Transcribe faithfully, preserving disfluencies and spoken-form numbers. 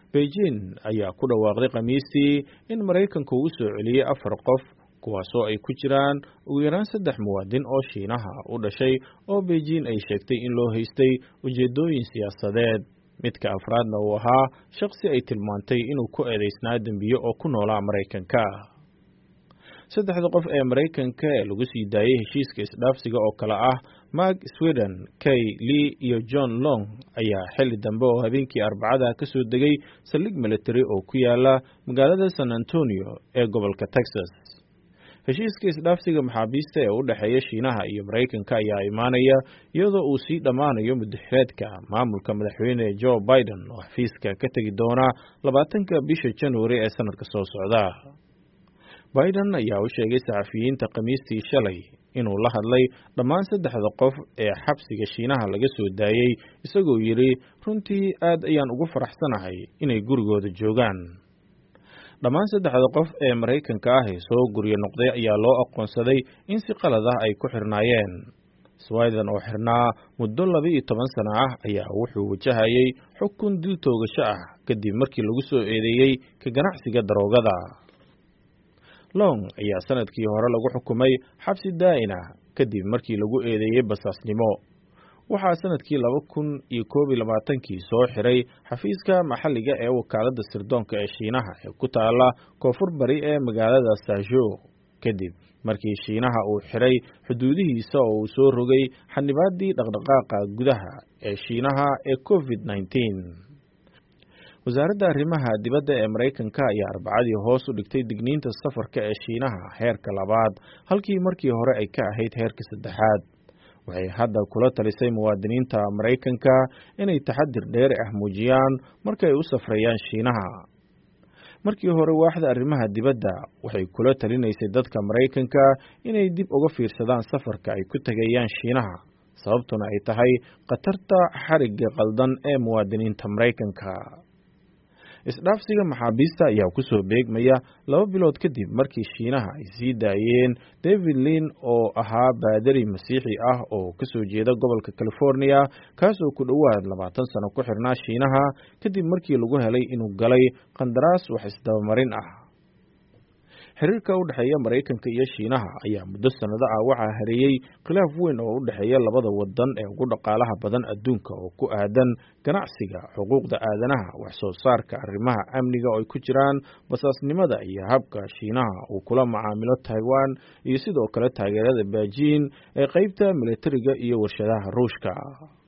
Beijing ayaa ku dhawaaqday Khamiistii in Mareykanku uu soo celiyay afar qof kuwaasoo ay ku jiraan ugu yaraan saddex muwaadin oo Shiinaha u dhashay oo Beijing ay sheegtay in loo haystay ujeedooyin siyaasadeed. Midka afraadna uu ahaa shakhsi ay tilmaantay inuu ku eedeysnaa dambiyo oo ku noolaa Mareykanka. Saddexda qof ee Mareykanka ee lagu sii daayay heshiiska isdhaafsiga oo kala ah Mark Sweden, Kay Lee iyo John Long ayaa xilli dambe oo habeenkii Arbacada ka soo degay saldhig military oo ku yaala magaalada San Antonio ee gobolka Texas. Heshiiska isdhaafsiga maxaabiista ee u dhexeeya Shiinaha iyo Mareykanka ayaa imaanaya iyadoo uu sii dhamaanayo muddaxileedka maamulka madaxweyne Joe Biden oo xafiiska ka tagi doona labaatanka bisha January ee sanadka soo socda. Biden ayaa u sheegay saxafiyiinta Khamiistii shalay inuu la hadlay dhammaan saddexda qof ee xabsiga Shiinaha laga soo daayay isagoo yiri runtii aad ayaan ugu faraxsanahay inay gurigooda joogaan. Dhammaan saddexda qof ee Mareykanka ah ee soo guriyo noqday ayaa loo aqoonsaday in si qalad ah ay ku xirnaayeen. Sweden oo xirnaa muddo laba iyo toban sano ah ayaa wuxuu wajahayay xukun dil toogasho ah kadib markii lagu soo eedeeyay ka ganacsiga daroogada. Long ayaa sanadkii hore lagu xukumay xabsi daa'in ah kadib markii lagu eedeeyay basaasnimo. Waxaa sanadkii laba kun iyo koob iyo labaatan-kii soo xiray xafiiska maxalliga ee wakaaladda sirdoonka ee Shiinaha ee ku taala koonfur bari ee magaalada Suzhou kadib markii Shiinaha uu xiray xuduudihiisa oo uu soo rogay xannibaadii dhaqdhaqaaqa gudaha ee Shiinaha ee COVID nineteen. Wasaaradda arrimaha dibadda ee Mareykanka ayaa Arbacadii hoos u dhigtay digniinta safarka ee Shiinaha heerka labaad halkii markii hore ay ka ahayd heerka saddexaad. Waxay hadda kula talisay muwaadiniinta Mareykanka inay taxadir dheer ah muujiyaan marka ay u safrayaan Shiinaha. Markii hore waaxda arrimaha dibadda waxay kula talinaysay dadka Mareykanka inay dib uga fiirsadaan safarka ay ku tagayaan Shiinaha sababtuna ay tahay khatarta xariga qaldan ee muwaadiniinta Mareykanka. Isdhaafsiga maxaabiista ayaa ku soo beegmaya laba bilood kadib markii Shiinaha ay sii daayeen David Lin oo ahaa baadari Masiixi ah oo ka soo jeeda gobolka California kaasoo ku dhowaad labaatan sano ku xirnaa Shiinaha kadib markii lagu helay inuu galay qandaraas wax isdabamarin ah. Xiriirka u dhexeeya Mareykanka iyo Shiinaha ayaa muddo sanado ah waxaa hareeyay khilaaf weyn oo u dhexeeya labada wadan ee ugu dhaqaalaha badan adduunka oo ku aadan ganacsiga, xuquuqda aadanaha, wax soo saarka, arrimaha amniga oo ay ku jiraan basaasnimada iyo habka Shiinaha uu kula macaamilo Taiwan iyo sidoo kale taageerada Beijing ee qaybta militariga iyo warshadaha Ruushka.